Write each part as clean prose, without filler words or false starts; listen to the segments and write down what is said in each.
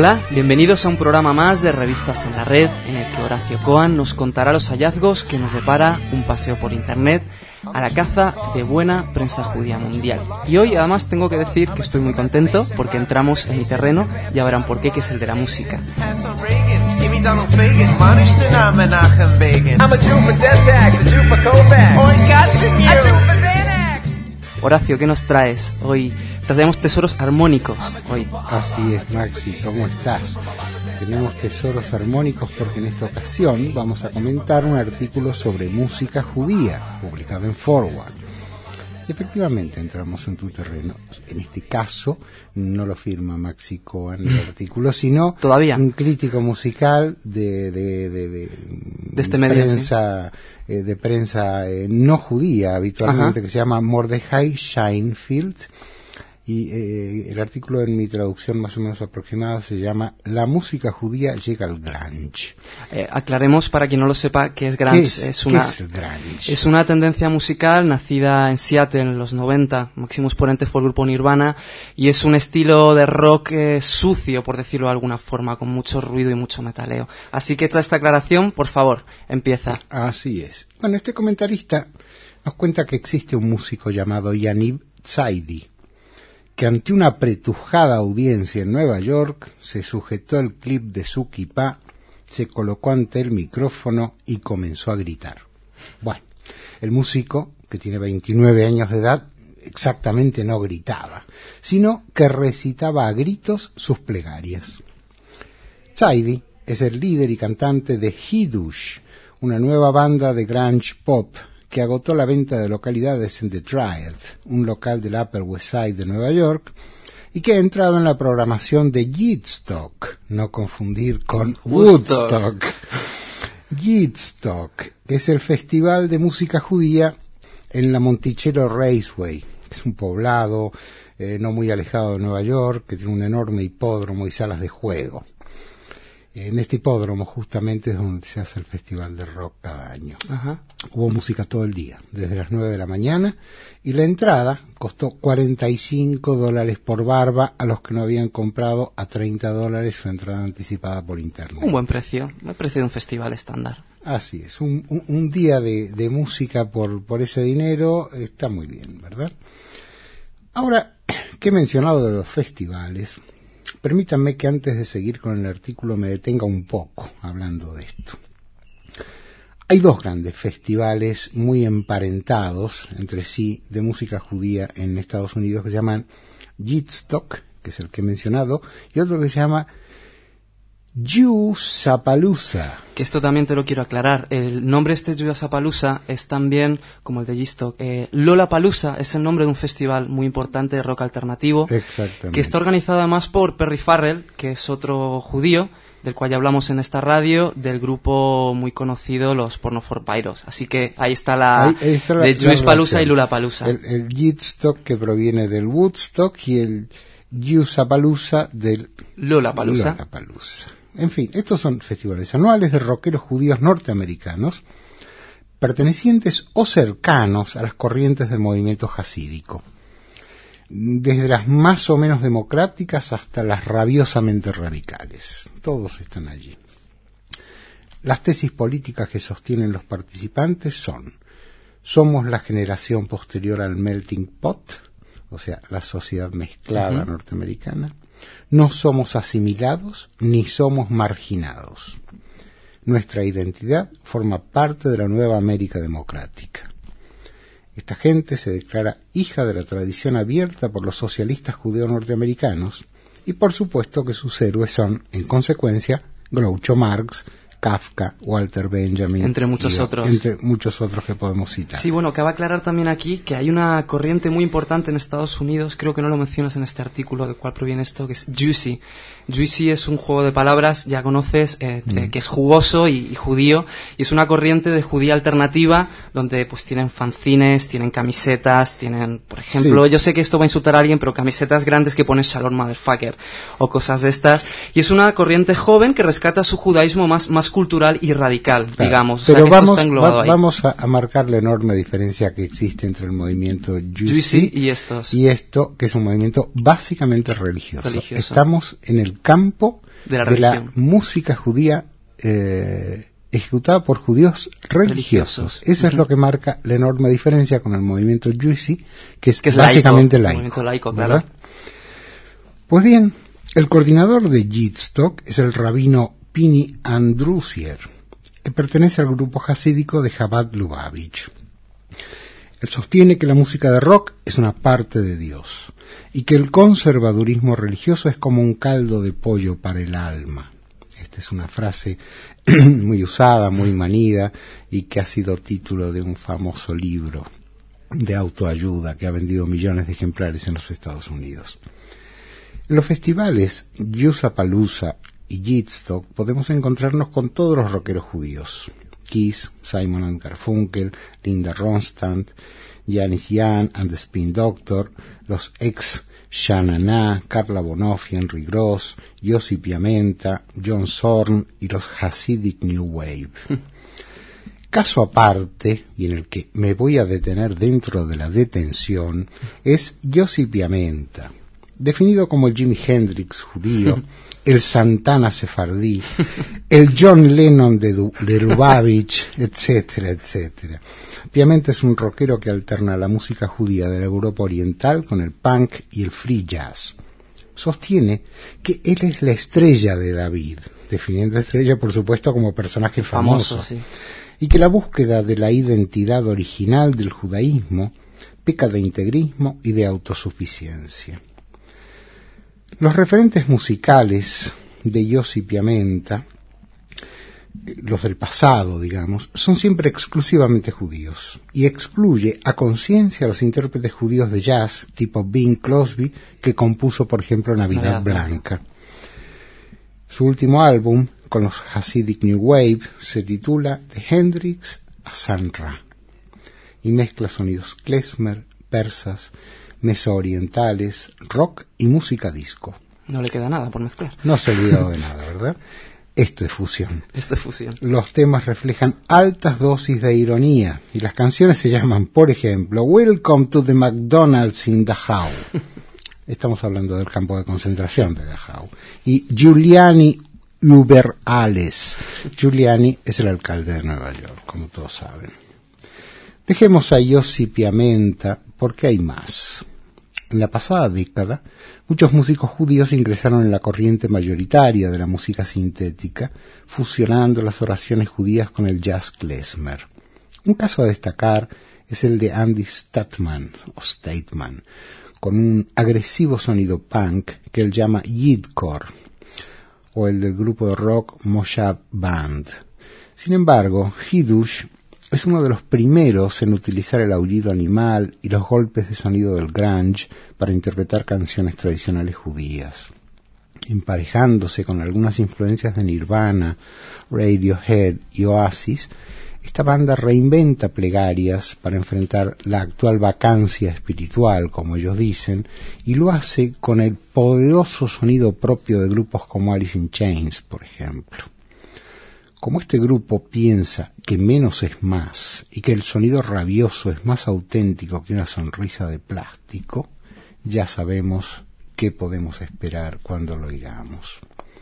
Hola, bienvenidos a un programa más de Revistas en la Red, en el que Horacio Coan nos contará los hallazgos que nos depara un paseo por internet a la caza de buena prensa judía mundial. Y hoy además tengo que decir que estoy muy contento porque entramos en mi terreno, ya verán por qué, que es el de la música. Horacio, ¿qué nos traes hoy? Traemos tesoros armónicos hoy. Así es, Maxi, ¿cómo estás? Tenemos tesoros armónicos porque en esta ocasión vamos a comentar un artículo sobre música judía, publicado en Forward. Efectivamente, entramos en tu terreno. En este caso, no lo firma Maxi Coan el artículo, sino ¿todavía? Un crítico musical de este medio, prensa, ¿sí? De prensa no judía habitualmente. Ajá. Que se llama Mordechai Scheinfeld. Y el artículo, en mi traducción más o menos aproximada, se llama La música judía llega al grunge. Aclaremos para quien no lo sepa qué es grunge. ¿Qué es el grunge? Es una tendencia musical nacida en Seattle en los 90. Máximo exponente fue el grupo Nirvana y es un estilo de rock sucio, por decirlo de alguna forma, con mucho ruido y mucho metaleo. Así que hecha esta aclaración, por favor, empieza. Así es. Bueno, este comentarista nos cuenta que existe un músico llamado Yaniv Tzaidi, que ante una apretujada audiencia en Nueva York se sujetó el clip de su kipá, se colocó ante el micrófono y comenzó a gritar. Bueno, el músico, que tiene 29 años de edad, exactamente no gritaba, sino que recitaba a gritos sus plegarias. Tzaidi es el líder y cantante de Hidush, una nueva banda de grunge pop que agotó la venta de localidades en The Triad, un local del Upper West Side de Nueva York, y que ha entrado en la programación de Woodstock, no confundir con Woodstock. Woodstock es el festival de música judía en la Monticello Raceway, que es un poblado no muy alejado de Nueva York, que tiene un enorme hipódromo y salas de juego. En este hipódromo justamente es donde se hace el festival de rock cada año. Ajá. Hubo música todo el día, desde las 9 de la mañana, y la entrada costó $45 por barba a los que no habían comprado a $30 su entrada anticipada por internet. Un buen precio, el precio de un festival estándar. Así es, un día de música por ese dinero está muy bien, ¿verdad? Ahora, que he mencionado de los festivales, permítanme que antes de seguir con el artículo me detenga un poco hablando de esto. Hay dos grandes festivales muy emparentados entre sí de música judía en Estados Unidos que se llaman Woodstock, que es el que he mencionado, y otro que se llama Jewsapalooza. Que esto también te lo quiero aclarar. El nombre este Jewsapalooza es también, como el de Woodstock, Lollapalooza es el nombre de un festival muy importante de rock alternativo. Exactamente. Que está organizado además por Perry Farrell, que es otro judío, del cual ya hablamos en esta radio, del grupo muy conocido, los Porno for Pyros. Así que ahí está de Jewsapalooza y Lollapalooza. El Woodstock, que proviene del Woodstock, y el Jewsapalooza del Lollapalooza. En fin, estos son festivales anuales de rockeros judíos norteamericanos pertenecientes o cercanos a las corrientes del movimiento hasídico, desde las más o menos democráticas hasta las rabiosamente radicales. Todos están allí. Las tesis políticas que sostienen los participantes son: somos la generación posterior al melting pot, o sea, la sociedad mezclada norteamericana. No somos asimilados ni somos marginados. Nuestra identidad forma parte de la nueva América democrática. Esta gente se declara hija de la tradición abierta por los socialistas judíos norteamericanos y por supuesto que sus héroes son, en consecuencia, Groucho Marx, Kafka, Walter Benjamin, entre muchos otros que podemos citar. Sí, bueno, cabe aclarar también aquí que hay una corriente muy importante en Estados Unidos, creo que no lo mencionas en este artículo del cual proviene esto, que es Juicy. Juicy es un juego de palabras, ya conoces, que es jugoso y judío, y es una corriente de judía alternativa donde pues tienen fanzines, tienen camisetas, tienen, por ejemplo, yo sé que esto va a insultar a alguien, pero camisetas grandes que ponen Shalom Motherfucker o cosas de estas, y es una corriente joven que rescata su judaísmo más cultural y radical, claro, digamos. Pero o sea, que esto está englobado ahí. Vamos a marcar la enorme diferencia que existe entre el movimiento Juicy y esto, que es un movimiento básicamente religioso. Estamos en el campo de la música judía ejecutada por judíos religiosos. Eso es lo que marca la enorme diferencia con el movimiento Juicy, que es básicamente laico, claro. Pues bien, el coordinador de Yitzhak es el rabino Pini Andrusier, que pertenece al grupo hasídico de Chabad Lubavitch. Él sostiene que la música de rock es una parte de Dios y que el conservadurismo religioso es como un caldo de pollo para el alma. Esta es una frase muy usada, muy manida y que ha sido título de un famoso libro de autoayuda que ha vendido millones de ejemplares en los Estados Unidos. En los festivales Yussapalooza y Yitzhak podemos encontrarnos con todos los rockeros judíos: Kiss, Simon & Garfunkel, Linda Ronstadt, Janis Jan and the Spin Doctor, los ex Shanana, Carla Bonoff y Henry Gross, Yossi Piamenta, John Zorn y los Hasidic New Wave. Caso aparte, y en el que me voy a detener dentro de la detención, es Yossi Piamenta, definido como el Jimi Hendrix judío, el Santana sefardí, el John Lennon de Lubavitch, etcétera, etcétera. Piamenta es un rockero que alterna la música judía de la Europa oriental con el punk y el free jazz. Sostiene que él es la estrella de David, definiendo estrella por supuesto como personaje famoso, sí. Y que la búsqueda de la identidad original del judaísmo peca de integrismo y de autosuficiencia. Los referentes musicales de Yossi Piamenta, los del pasado, digamos, son siempre exclusivamente judíos, y excluye a conciencia a los intérpretes judíos de jazz tipo Bing Crosby, que compuso, por ejemplo, Navidad Blanca. Su último álbum, con los Hasidic New Wave, se titula De Hendrix a San Ra, y mezcla sonidos klezmer, persas, mesoorientales, rock y música disco. No le queda nada por mezclar. No se ha olvidado de nada, ¿verdad? Esto es fusión. Esto es fusión. Los temas reflejan altas dosis de ironía y las canciones se llaman, por ejemplo, Welcome to the McDonald's in Dachau. Estamos hablando del campo de concentración de Dachau. Y Giuliani über alles. Giuliani es el alcalde de Nueva York, como todos saben. Dejemos a Yossi Piamenta porque hay más. En la pasada década, muchos músicos judíos ingresaron en la corriente mayoritaria de la música sintética, fusionando las oraciones judías con el jazz klezmer. Un caso a destacar es el de Andy Statman, con un agresivo sonido punk que él llama Yidcore, o el del grupo de rock Moshav Band. Sin embargo, Hidush es uno de los primeros en utilizar el aullido animal y los golpes de sonido del grunge para interpretar canciones tradicionales judías. Emparejándose con algunas influencias de Nirvana, Radiohead y Oasis, esta banda reinventa plegarias para enfrentar la actual vacancia espiritual, como ellos dicen, y lo hace con el poderoso sonido propio de grupos como Alice in Chains, por ejemplo. Como este grupo piensa que menos es más y que el sonido rabioso es más auténtico que una sonrisa de plástico, ya sabemos qué podemos esperar cuando lo oigamos.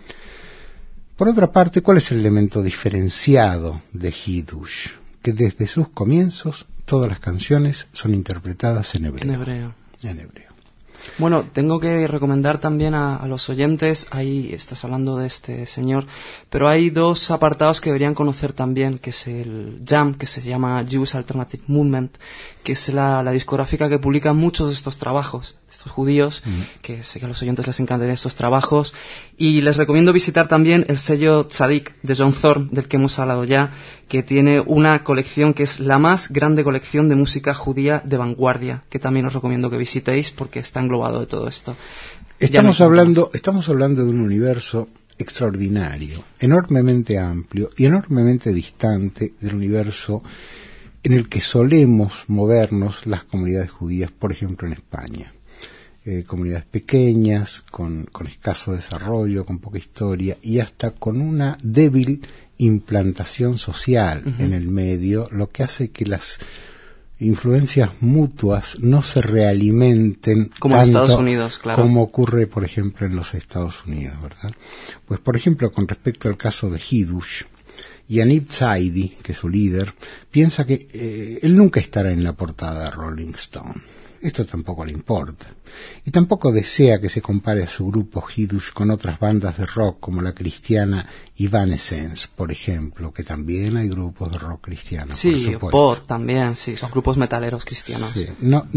Por otra parte, ¿cuál es el elemento diferenciado de Hidush? Que desde sus comienzos todas las canciones son interpretadas en hebreo. En hebreo. Bueno, tengo que recomendar también a los oyentes, ahí estás hablando de este señor, pero hay dos apartados que deberían conocer también, que es el JAM, que se llama Jewish Alternative Movement, que es la discográfica que publica muchos de estos trabajos, estos judíos, que sé que a los oyentes les encantan estos trabajos, y les recomiendo visitar también el sello Tzadik de John Zorn, del que hemos hablado ya, que tiene una colección que es la más grande colección de música judía de vanguardia, que también os recomiendo que visitéis porque está englobado de todo esto. Estamos hablando de un universo extraordinario, enormemente amplio y enormemente distante del universo en el que solemos movernos las comunidades judías, por ejemplo en España. comunidades pequeñas, con escaso desarrollo, con poca historia y hasta con una débil implantación social en el medio, lo que hace que las influencias mutuas no se realimenten como tanto en Estados Unidos, claro, como ocurre, por ejemplo, en los Estados Unidos, ¿verdad? Pues, por ejemplo, con respecto al caso de Hidush, Yaniv Zaidi, que es su líder, piensa que él nunca estará en la portada de Rolling Stone. Esto tampoco le importa. Y tampoco desea que se compare a su grupo Hidush con otras bandas de rock como la cristiana Evanescence, por ejemplo, que también hay grupos de rock cristianos. Sí, por supuesto. Pod también, sí, son grupos metaleros cristianos. Sí.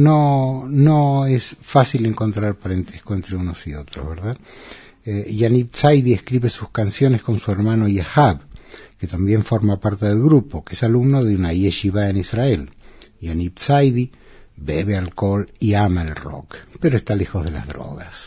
No es fácil encontrar parentesco entre unos y otros, ¿verdad? Yaniv Zaidi escribe sus canciones con su hermano Yahab, que también forma parte del grupo, que es alumno de una yeshiva en Israel. Yaniv Zaidi bebe alcohol y ama el rock, pero está lejos de las drogas.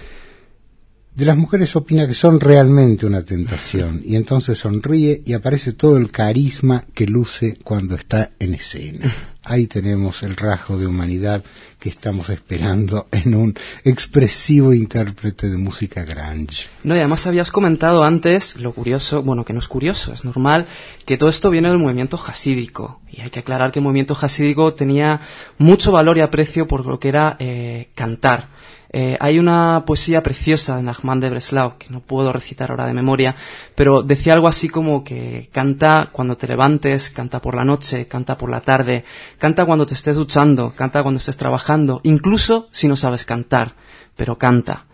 De las mujeres opina que son realmente una tentación, y entonces sonríe y aparece todo el carisma que luce cuando está en escena. Ahí tenemos el rasgo de humanidad que estamos esperando en un expresivo intérprete de música grunge. No, y además habías comentado antes lo curioso, bueno, que no es curioso, es normal, que todo esto viene del movimiento jasídico. Y hay que aclarar que el movimiento jasídico tenía mucho valor y aprecio por lo que era cantar. Hay una poesía preciosa de Nachman de Breslau, que no puedo recitar ahora de memoria, pero decía algo así como que canta cuando te levantes, canta por la noche, canta por la tarde, canta cuando te estés duchando, canta cuando estés trabajando, incluso si no sabes cantar, pero canta.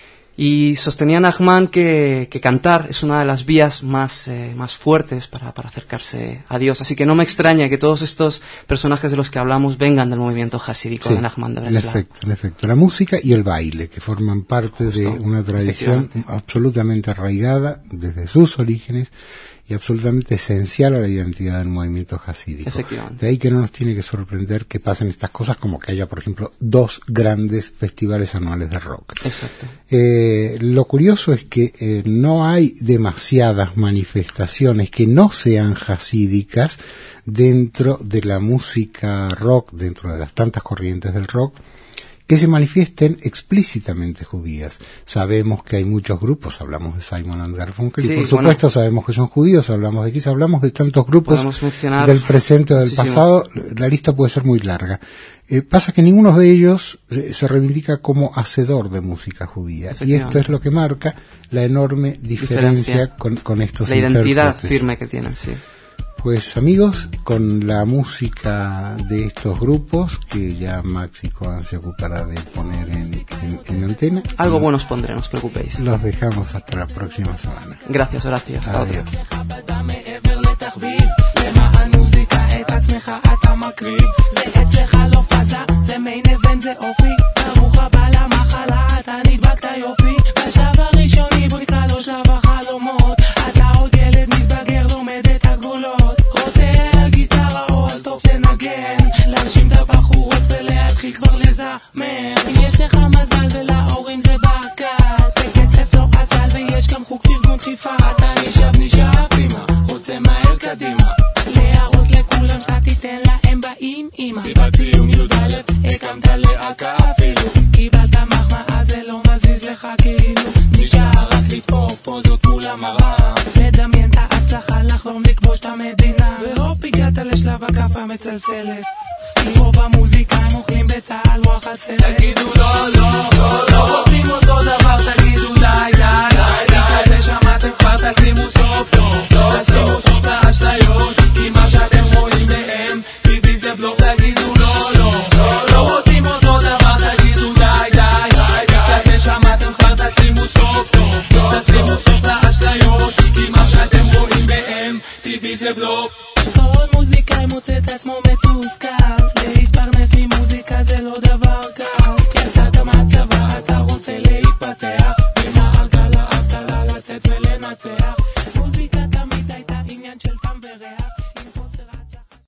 Y sostenía Nachman que cantar es una de las vías más fuertes para acercarse a Dios. Así que no me extraña que todos estos personajes de los que hablamos vengan del movimiento hasídico de Nachman de Breslau. En efecto. La música y el baile, que forman parte de una tradición absolutamente arraigada desde sus orígenes y absolutamente esencial a la identidad del movimiento hasídico. De ahí que no nos tiene que sorprender que pasen estas cosas, como que haya, por ejemplo, 2 grandes festivales anuales de rock. Exacto. Lo curioso es que no hay demasiadas manifestaciones que no sean hasídicas dentro de la música rock, dentro de las tantas corrientes del rock, que se manifiesten explícitamente judías. Sabemos que hay muchos grupos, hablamos de Simon and Garfunkel, y por supuesto sabemos que son judíos, hablamos de Kiss, hablamos de tantos grupos del presente o del pasado, la lista puede ser muy larga. Pasa que ninguno de ellos se reivindica como hacedor de música judía, y esto es lo que marca la enorme diferencia con estos la identidad firme que tienen, sí. Pues amigos, con la música de estos grupos, que ya Max y Coan se ocupará de poner en antena. Algo bueno os pondré, no os preocupéis. Los dejamos hasta la próxima semana. Gracias, Horacio. Hasta otra. יש לך מזל ולהורים זה ברקת בכסף לא עזל ויש גם חוק ארגון תשיפה אתה נשאב אמא רוצה מהר קדימה להראות לכולם שאתה תיתן להם באים אמא סיבת סיום י"א הקמת להקה אפילו קיבלת מחמאה זה לא מזיז לך כאילו נשאר רק לתפור פוזות מול המראה לדמיין את ההצלחה לחלום לכבוש את המדינה והופ הגעת לשלב הכף המצלצלת כי רוב המוזיקאים אוכלים בצהל רוח הצלת תגידו לא, לא, לא, לא רוצים אותו דבר תגידו די, די, די כזה שמעתם כבר תשימו סוף סוף תשימו סוף לאשליות כי מה שאתם רואים מהם טבעי זה בלוף תגידו לא, לא, לא, לא רוצים אותו דבר תגידו די, די, די כזה שמעתם כבר תשימו סוף סוף תשימו סוף לאשליות כי מה שאתם רואים מהם טבעי זה בלוף